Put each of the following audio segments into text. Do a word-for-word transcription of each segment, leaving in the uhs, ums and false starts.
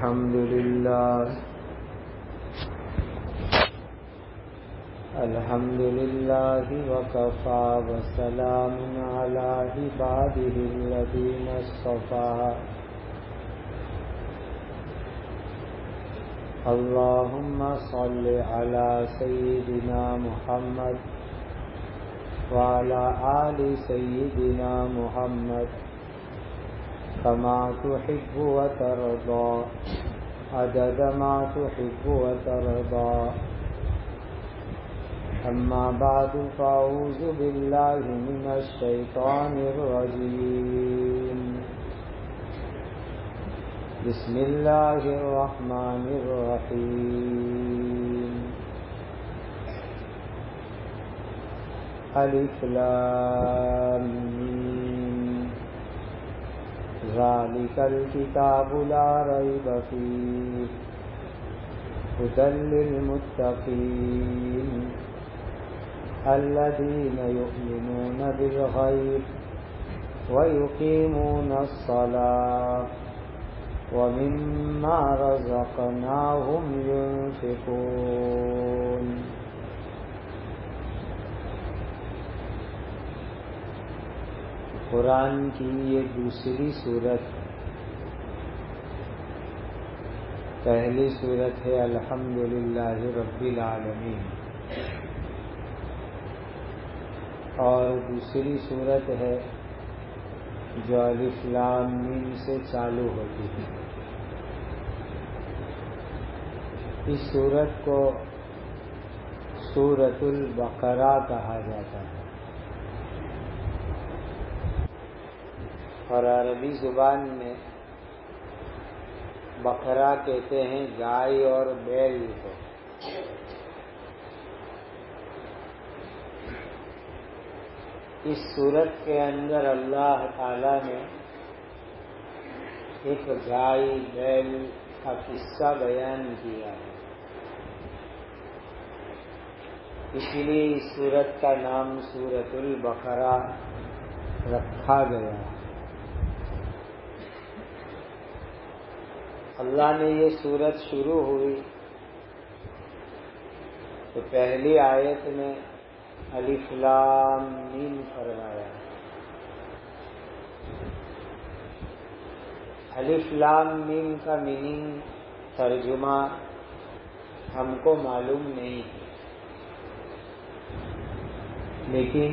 الحمد لله الحمد لله وكفى وسلام على عباده الذين اصطفى اللهم صل على سيدنا محمد وعلى آل سيدنا محمد كما تحب وترضى عدد ما تحب وترضى أما بعد فأعوذ بالله من الشيطان الرجيم بسم الله الرحمن الرحيم الف لام میم ذلك الكتاب لا ريب فيه هدى للمتقين الذين يؤمنون بالغيب ويقيمون الصلاة ومما رزقناهم ينفقون. قرآن کی یہ دوسری سورت پہلی سورت ہے الحمدللہ رب العالمین، اور دوسری سورت ہے جو الف لام میم سے چالو ہوتی ہے. اس سورت کو سورۃ البقرہ کہا جاتا ہے، اور عربی زبان میں بقرہ کہتے ہیں گائے اور بیل کو. اس سورت کے اندر اللہ تعالی نے ایک گائے بیل کا قصہ بیان کیا ہے، اس لیے اس سورت کا نام سورۃ البقرہ رکھا گیا. اللہ نے یہ سورت شروع ہوئی تو پہلی آیت میں الف لام میم فرمایا. الف لام میم کا میننگ ترجمہ ہم کو معلوم نہیں ہے، لیکن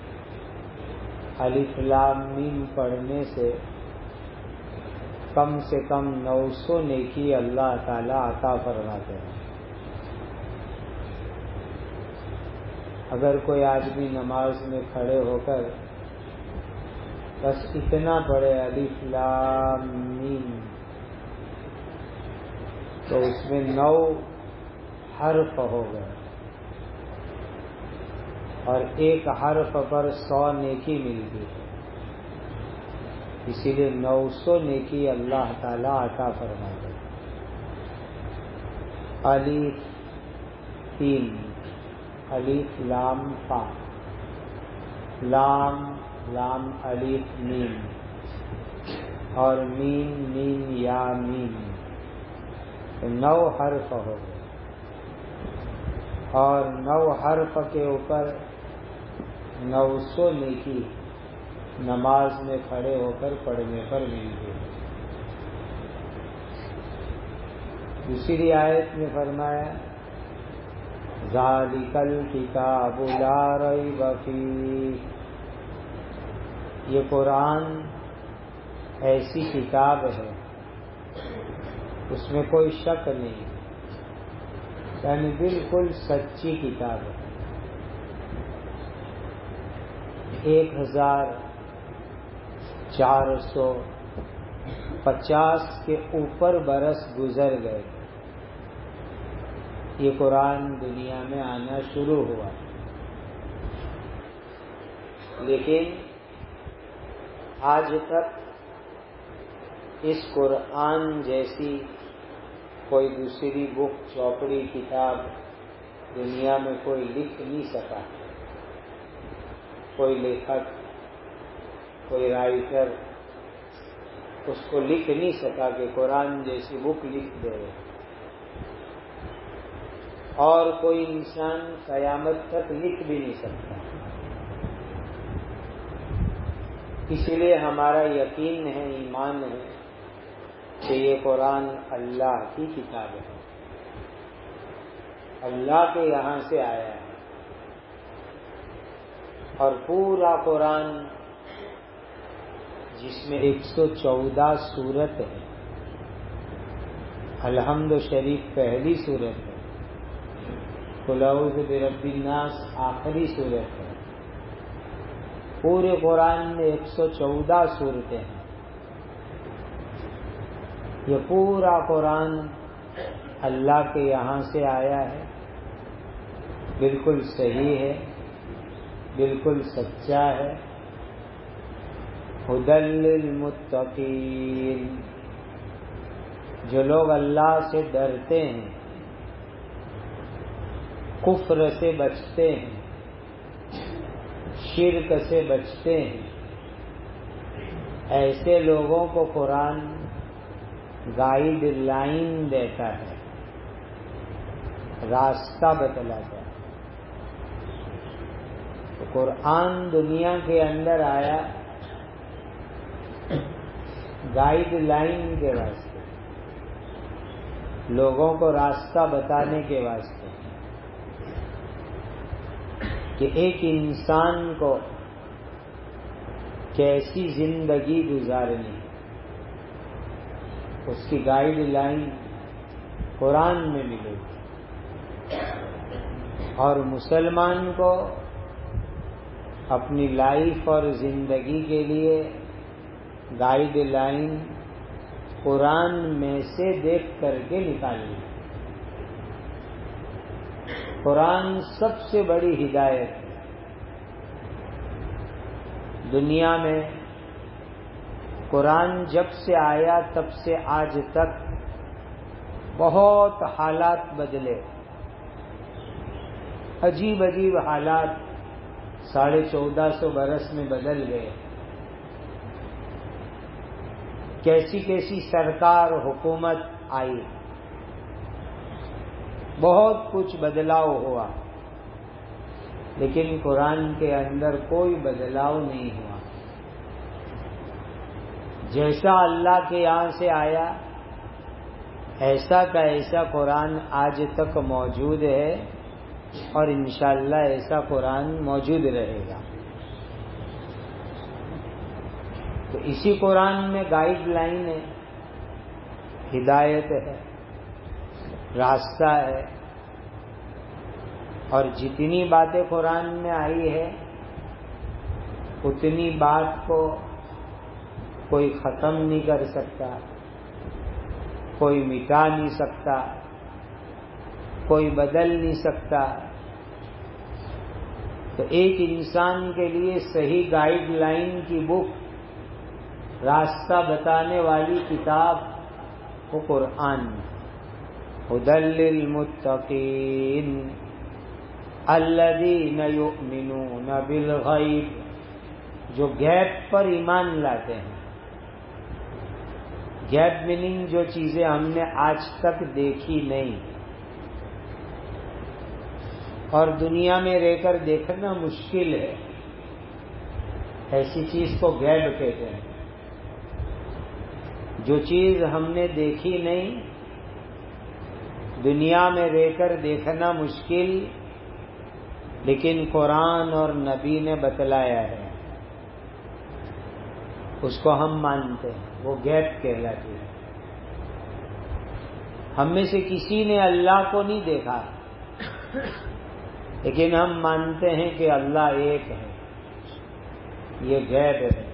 الف لام میم پڑھنے سے کم سے کم نو سو نیکی اللہ تعالی عطا فرماتے ہیں. اگر کوئی آدمی نماز میں کھڑے ہو کر بس اتنا پڑھے الف لام میم، تو اس میں نو حرف ہو گئے، اور ایک حرف پر سو نیکی ملتی ہے. اسی لیے نو سو نیکی اللہ تعالی عطا فرماتے ہیں. الف تین، الف لام فا، لام لام الف میم، اور میم میم یا میم، نو حرف ہو گئے، اور نو حرف کے اوپر نو سو نیکی نماز میں کھڑے ہو کر پڑھنے پر ملتی ہے. دوسری آیت میں فرمایا ذالک الکتاب لا ریب فیہ، یہ قرآن ایسی کتاب ہے اس میں کوئی شک نہیں، یعنی بالکل سچی کتاب ہے. ایک ہزار چار سو پچاس کے اوپر برس گزر گئے، یہ قرآن دنیا میں آنا شروع ہوا، لیکن آج تک اس قرآن جیسی کوئی دوسری بک چوپڑی کتاب دنیا میں کوئی لکھ نہیں سکا. کوئی لیکھک، کوئی رائٹر اس کو لکھ نہیں سکا کہ قرآن جیسی بک لکھ دے، اور کوئی انسان قیامت تک لکھ بھی نہیں سکتا۔ اس لیے ہمارا یقین ہے، ایمان ہے کہ یہ قرآن اللہ کی کتاب ہے، اللہ کے یہاں سے آیا ہے، اور پورا قرآن جس میں ایک سو چودہ سورت ہے، الحمد شریف پہلی سورت ہے، قل اعوذ برب الناس آخری سورت ہے، پورے قرآن میں ایک سو چودہ سورتیں ہیں۔ یہ پورا قرآن اللہ کے یہاں سے آیا ہے، بالکل صحیح ہے، بالکل سچا ہے۔ ھدی للمتقین، جو لوگ اللہ سے ڈرتے ہیں، کفر سے بچتے ہیں، شرک سے بچتے ہیں، ایسے لوگوں کو قرآن گائیڈ لائن دیتا ہے، راستہ بتلاتا ہے۔ تو قرآن دنیا کے اندر آیا گائیڈ لائن کے واسطے، لوگوں کو راستہ بتانے کے واسطے، کہ ایک انسان کو کیسی زندگی گزارنی، اس کی گائیڈ لائن قرآن میں ملے گی، اور مسلمان کو اپنی لائف اور زندگی کے لیے گائیڈ لائن قرآن میں سے دیکھ کر کے نکالنی۔ قرآن سب سے بڑی ہدایت ہے دنیا میں۔ قرآن جب سے آیا تب سے آج تک بہت حالات بدلے، عجیب عجیب حالات ساڑھے چودہ سو برس میں بدل گئے۔ کیسی کیسی سرکار حکومت آئی، بہت کچھ بدلاؤ ہوا، لیکن قرآن کے اندر کوئی بدلاؤ نہیں ہوا۔ جیسا اللہ کے یہاں سے آیا ایسا کا ایسا قرآن آج تک موجود ہے، اور انشاءاللہ ایسا قرآن موجود رہے گا۔ تو اسی قرآن میں گائیڈ لائن ہے، ہدایت ہے، راستہ ہے، اور جتنی باتیں قرآن میں آئی ہے اتنی بات کو کوئی ختم نہیں کر سکتا، کوئی مٹا نہیں سکتا، کوئی بدل نہیں سکتا۔ تو ایک انسان کے لیے صحیح گائیڈ لائن کی بک، راستہ بتانے والی کتاب وہ قرآن، ھدی للمتقین الذین یؤمنون بالغیب، جو غیب پر ایمان لاتے ہیں۔ غیب میننگ جو چیزیں ہم نے آج تک دیکھی نہیں، اور دنیا میں رہ کر دیکھنا مشکل ہے، ایسی چیز کو غیب کہتے ہیں۔ جو چیز ہم نے دیکھی نہیں، دنیا میں رہ کر دیکھنا مشکل، لیکن قرآن اور نبی نے بتلایا ہے، اس کو ہم مانتے ہیں، وہ غیب کہلاتی ہے۔ ہم میں سے کسی نے اللہ کو نہیں دیکھا، لیکن ہم مانتے ہیں کہ اللہ ایک ہے، یہ غیب ہے۔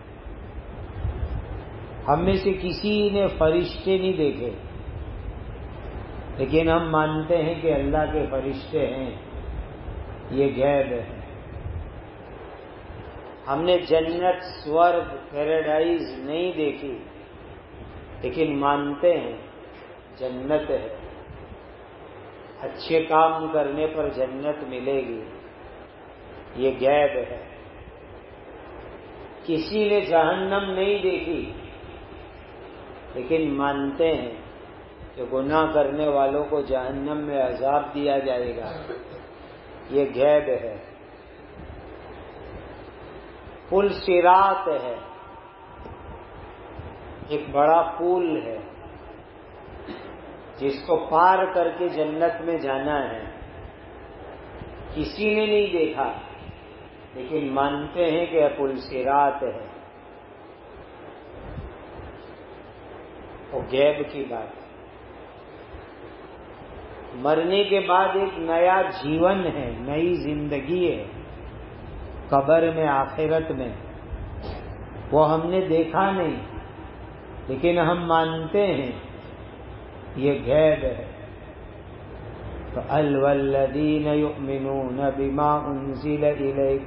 ہم میں سے کسی نے فرشتے نہیں دیکھے، لیکن ہم مانتے ہیں کہ اللہ کے فرشتے ہیں، یہ غیب ہے۔ ہم نے جنت، سورگ، پیراڈائز نہیں دیکھی، لیکن مانتے ہیں جنت ہے، اچھے کام کرنے پر جنت ملے گی، یہ غیب ہے۔ کسی نے جہنم نہیں دیکھی، لیکن مانتے ہیں کہ گناہ کرنے والوں کو جہنم میں عذاب دیا جائے گا، یہ غیب ہے۔ پل صراط ہے، ایک بڑا پل ہے جس کو پار کر کے جنت میں جانا ہے۔ کسی نے نہیں دیکھا لیکن مانتے ہیں کہ پل صراط ہے، وہ غیب کی بات ہے۔ مرنے کے بعد ایک نیا جیون ہے، نئی زندگی ہے، قبر میں، آخرت میں، وہ ہم نے دیکھا نہیں لیکن ہم مانتے ہیں یہ غیب ہے۔ تو الَّذِينَ يُؤْمِنُونَ بِمَا أُنزِلَ إِلَيْكَ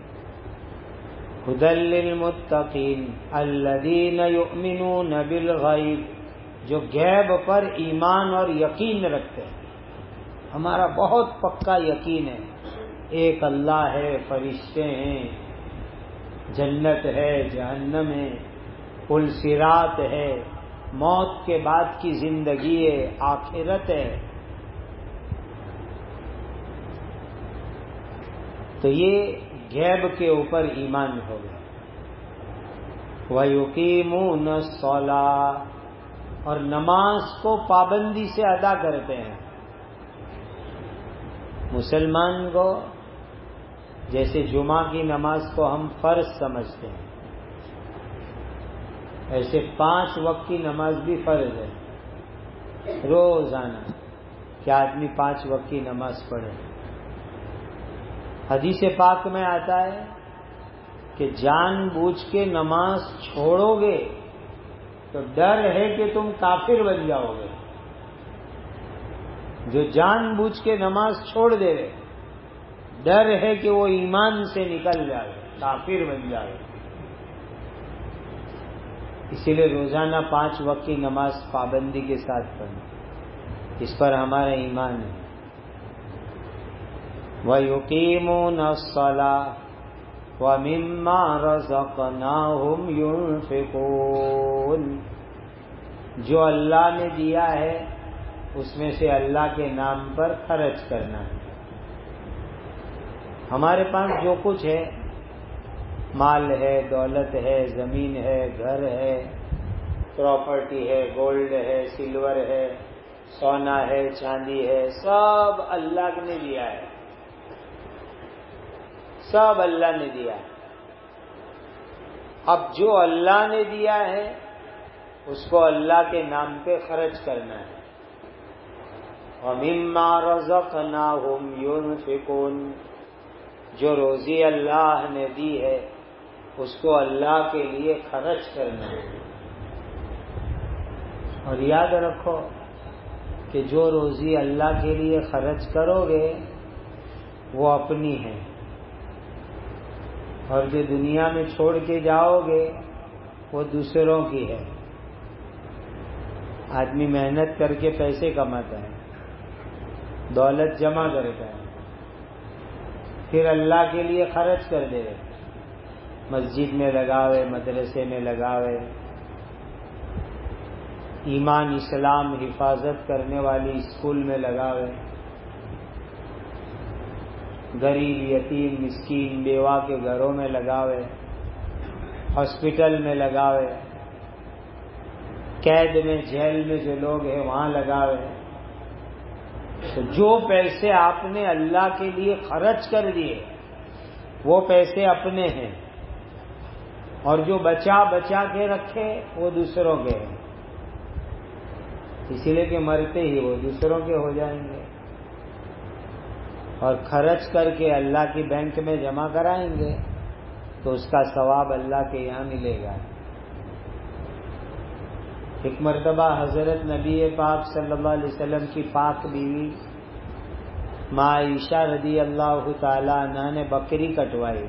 هُدًى لِّلْمُتَّقِينَ الَّذِينَ يُؤْمِنُونَ بِالْغَيْبِ، جو غیب پر ایمان اور یقین رکھتے ہیں۔ ہمارا بہت پکا یقین ہے، ایک اللہ ہے، فرشتے ہیں، جنت ہے، جہنم ہے، پل صراط ہے، موت کے بعد کی زندگی ہے، آخرت ہے۔ تو یہ غیب کے اوپر ایمان ہو گیا۔ وَيُقِيمُونَ الصَّلَاةَ، اور نماز کو پابندی سے ادا کرتے ہیں۔ مسلمان کو جیسے جمعہ کی نماز کو ہم فرض سمجھتے ہیں، ایسے پانچ وقت کی نماز بھی فرض ہے، روزانہ کہ آدمی پانچ وقت کی نماز پڑھے۔ حدیث پاک میں آتا ہے کہ جان بوجھ کے نماز چھوڑو گے تو ڈر ہے کہ تم کافر بن جاؤ گے۔ جو جان بوجھ کے نماز چھوڑ دے رہے، ڈر ہے کہ وہ ایمان سے نکل جائے، کافر بن جائے۔ اسی لیے روزانہ پانچ وقت کی نماز پابندی کے ساتھ پڑھیں، اس پر ہمارا ایمان ہے۔ وَيُقِيمُونَ الصَّلَاةَ وَمِمَّا رَزَقْنَاهُمْ يُنْفِقُونَ، جو اللہ نے دیا ہے اس میں سے اللہ کے نام پر خرچ کرنا ہے۔ ہمارے پاس جو کچھ ہے، مال ہے، دولت ہے، زمین ہے، گھر ہے، پراپرٹی ہے، گولڈ ہے، سلور ہے، سونا ہے، چاندی ہے، سب اللہ نے دیا ہے، سب اللہ نے دیا ہے۔ اب جو اللہ نے دیا ہے اس کو اللہ کے نام پہ خرچ کرنا ہے۔ وَمِمَّا رَزَقْنَاهُمْ يُنْفِقُونَ، جو روزی اللہ نے دی ہے اس کو اللہ کے لیے خرچ کرنا ہے۔ اور یاد رکھو کہ جو روزی اللہ کے لیے خرچ کرو گے وہ اپنی ہے، اور جو دنیا میں چھوڑ کے جاؤ گے وہ دوسروں کی ہے۔ آدمی محنت کر کے پیسے کماتا ہے، دولت جمع کرتا ہے، پھر اللہ کے لیے خرچ کر دے، مسجد میں لگاوے، مدرسے میں لگاوے، ایمان اسلام حفاظت کرنے والی اسکول میں لگاوے، غریب یتیم مسکین بیوہ کے گھروں میں لگاوے، ہاسپٹل میں لگاوے، قید میں جیل میں جو لوگ ہیں وہاں لگاوے۔ تو جو پیسے آپ نے اللہ کے لیے خرچ کر دیے وہ پیسے اپنے ہیں، اور جو بچا بچا کے رکھے وہ دوسروں کے ہیں، اسی لیے کہ مرتے ہی وہ دوسروں کے ہو جائیں گے، اور خرچ کر کے اللہ کی بینک میں جمع کرائیں گے تو اس کا ثواب اللہ کے یہاں ملے گا۔ ایک مرتبہ حضرت نبی پاک صلی اللہ علیہ وسلم کی پاک بیوی ماں عائشہ رضی اللہ تعالی عنہا نے بکری کٹوائی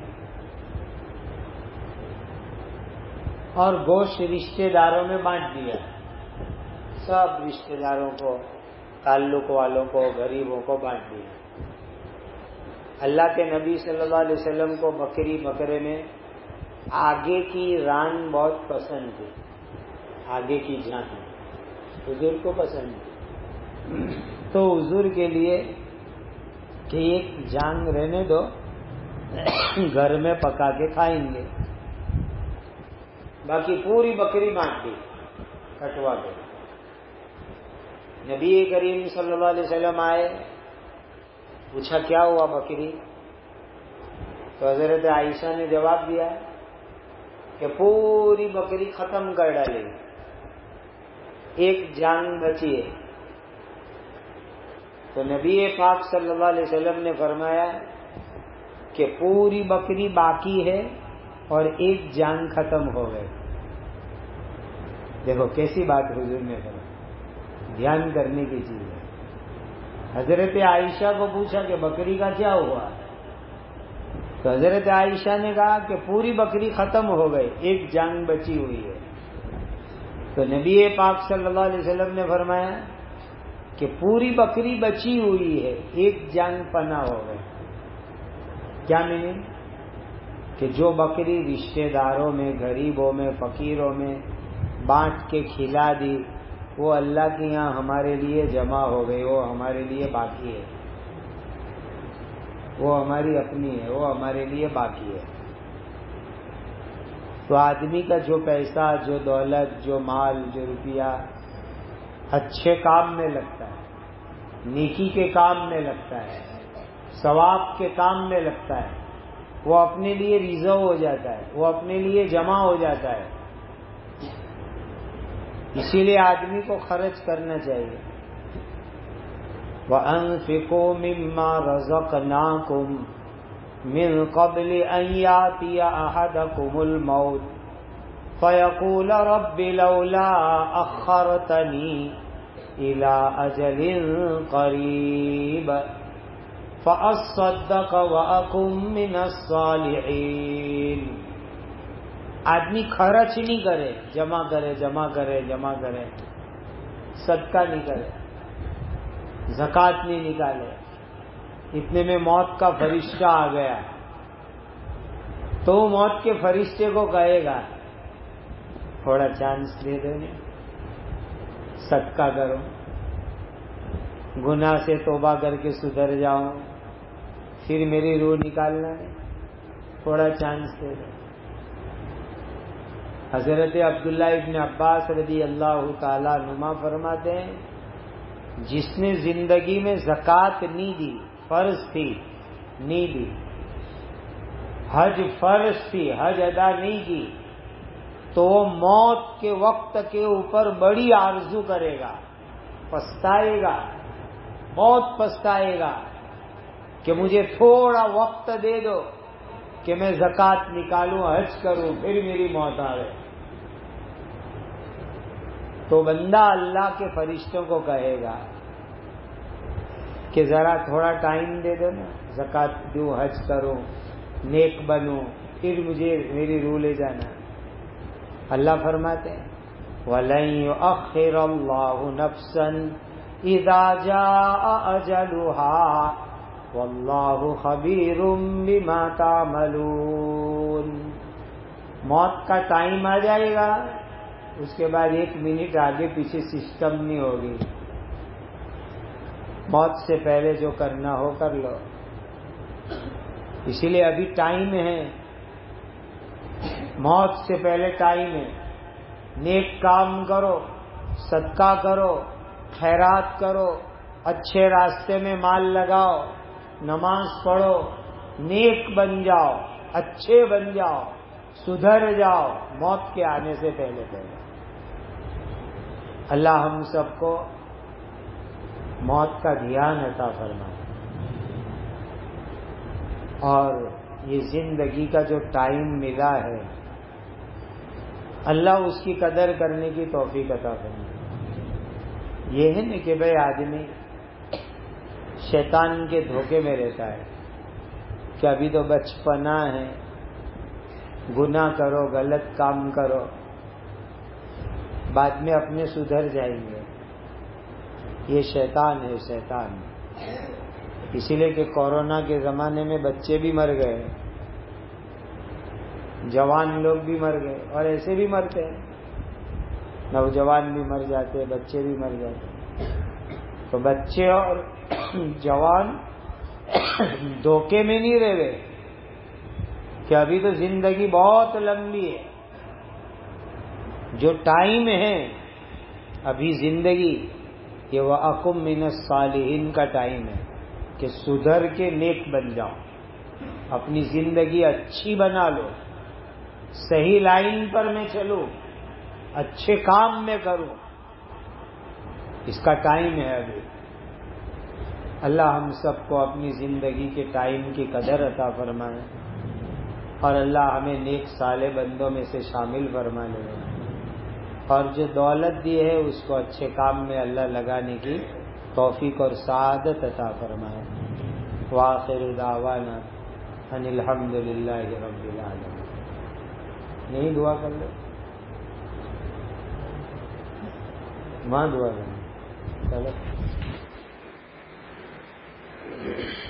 اور گوشت رشتہ داروں میں بانٹ دیا، سب رشتہ داروں کو، تعلق والوں کو، غریبوں کو بانٹ دیا۔ اللہ کے نبی صلی اللہ علیہ وسلم کو بکری بکرے میں آگے کی ران بہت پسند تھی، آگے کی جان حضور کو پسند ہے. تو حضور کے لیے کہ ایک جان رہنے دو، گھر میں پکا کے کھائیں گے، باقی پوری بکری بانٹ دی، کٹوا کے. نبی کریم صلی اللہ علیہ وسلم آئے، پوچھا کیا ہوا بکری؟ تو حضرت عائشہ نے جواب دیا کہ پوری بکری ختم کر ڈالی، ایک جان بچی ہے. تو نبی پاک صلی اللہ علیہ وسلم نے فرمایا کہ پوری بکری باقی ہے اور ایک جان ختم ہو گئے. دیکھو کیسی بات حضور نے فرمائی، دھیان کرنے کی چیز ہے. حضرت عائشہ کو پوچھا کہ بکری کا کیا ہوا؟ تو حضرت عائشہ نے کہا کہ پوری بکری ختم ہو گئی، ایک جان بچی ہوئی ہے. تو نبی پاک صلی اللہ علیہ وسلم نے فرمایا کہ پوری بکری بچی ہوئی ہے، ایک جان پناہ ہو گئے. کیا میننگ؟ کہ جو بکری رشتہ داروں میں، غریبوں میں، فقیروں میں بانٹ کے کھلا دی، وہ اللہ کے یہاں ہمارے لیے جمع ہو گئی، وہ ہمارے لیے باقی ہے، وہ ہماری اپنی ہے، وہ ہمارے لیے باقی ہے. تو آدمی کا جو پیسہ، جو دولت، جو مال، جو روپیہ اچھے کام میں لگتا ہے، نیکی کے کام میں لگتا ہے، ثواب کے کام میں لگتا ہے، وہ اپنے لیے ریزرو ہو جاتا ہے، وہ اپنے لیے جمع ہو جاتا ہے. اسی لیے آدمی کو خرچ کرنا چاہیے. وَأَنفِقُوا مِمَّا رَزَقْنَاكُمْ مِن قَبْلِ أَن يَأْتِيَ أَحَدَكُمُ الْمَوْتُ فَيَقُولَ رَبِّ لَوْلَا أَخَّرْتَنِي إِلَىٰ أَجَلٍ قَرِيبٍ فَأَصَّدَّقَ وَأَكُن مِّنَ الصَّالِحِينَ. آدمی خرچ نہیں کرے، جمع کرے جمع کرے جمع کرے، صدقہ نہیں کرے، زکوٰۃ نہیں نکالے. اتنے میں موت کا فرشتہ آ گیا تو موت کے فرشتے کو کہے گا تھوڑا چانس دے دو، صدقہ کرو، گناہ سے توبہ کر کے سدھر جاؤ، پھر میری روح نکالنا ہے، تھوڑا چانس دے دو. حضرت عبداللہ ابن عباس رضی اللہ تعالیٰ عنہما فرماتے ہیں جس نے زندگی میں زکوٰۃ نہیں دی، فرض تھی نہیں دی، حج فرض تھی حج ادا نہیں کی، تو وہ موت کے وقت کے اوپر بڑی آرزو کرے گا، پچھتائے گا، بہت پچھتائے گا کہ مجھے تھوڑا وقت دے دو کہ میں زکوٰۃ نکالوں، حج کروں، پھر میری موت آئے. تو بندہ اللہ کے فرشتوں کو کہے گا کہ ذرا تھوڑا ٹائم دے دو نا، زکوٰۃ دوں، حج کروں، نیک بنوں، پھر مجھے میری روح لے جانا. اللہ فرماتے ہیں وَلَن يُؤَخِّرَ اللَّهُ نَفْسًا إِذَا جَاءَ أَجَلُهَا وَاللَّهُ خَبِيرٌ بِمَا تَعْمَلُونَ. موت کا ٹائم آ جائے گا، اس کے بعد ایک منٹ آگے پیچھے سسٹم نہیں ہوگی. موت سے پہلے جو کرنا ہو کر لو. اسی لیے ابھی ٹائم ہے، موت سے پہلے ٹائم ہے. نیک کام کرو، صدقہ کرو، خیرات کرو، اچھے راستے میں مال لگاؤ، نماز پڑھو، نیک بن جاؤ، اچھے بن جاؤ، سدھر جاؤ موت کے آنے سے پہلے پہلے. اللہ ہم سب کو موت کا دھیان عطا فرمائے اور یہ زندگی کا جو ٹائم ملا ہے اللہ اس کی قدر کرنے کی توفیق عطا فرمائے. یہ ہے نا کہ بھائی آدمی شیطان کے دھوکے میں رہتا ہے کہ ابھی تو بچپنا ہے، گناہ کرو، غلط کام کرو، بعد میں اپنے سدھر جائیں گے. یہ شیطان ہے، شیطان. اسی لیے کہ کورونا کے زمانے میں بچے بھی مر گئے، جوان لوگ بھی مر گئے، اور ایسے بھی مرتے ہیں. نوجوان بھی مر جاتے، بچے بھی مر جاتے. تو بچے اور جوان دھوکے میں نہیں رہ گئے کہ ابھی تو زندگی بہت لمبی ہے. جو ٹائم ہے ابھی زندگی، یہ وَأَقُمْ مِنَ الصَّالِحِينَ کا ٹائم ہے کہ سدھر کے نیک بن جاؤ، اپنی زندگی اچھی بنا لو، صحیح لائن پر میں چلو، اچھے کام میں کرو. اس کا ٹائم ہے ابھی. اللہ ہم سب کو اپنی زندگی کے ٹائم کی قدر عطا فرمائے اور اللہ ہمیں نیک صالح بندوں میں سے شامل فرما لے، اور جو دولت دی ہے اس کو اچھے کام میں اللہ لگانے کی توفیق اور سعادت عطا فرمائے. وآخر دعوانا ان الحمد للہ رب العالمین. یہی دعا کر لو، وہاں دعا کریں. چلو